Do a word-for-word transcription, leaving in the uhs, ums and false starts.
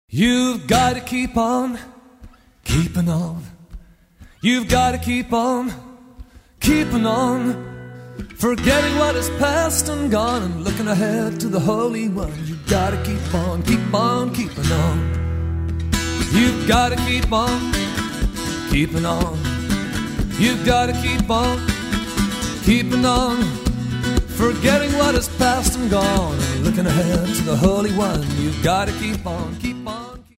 You've got to keep on keeping on. You've got to keep on keeping on. Forgetting what is past and gone and looking ahead to the Holy One. You've got to keep on, keep on, keeping on. You've got to keep on keeping on. You've got to keep on keeping on. Forgetting what is past and gone and looking ahead to the Holy One. You've got to keep on, keep on.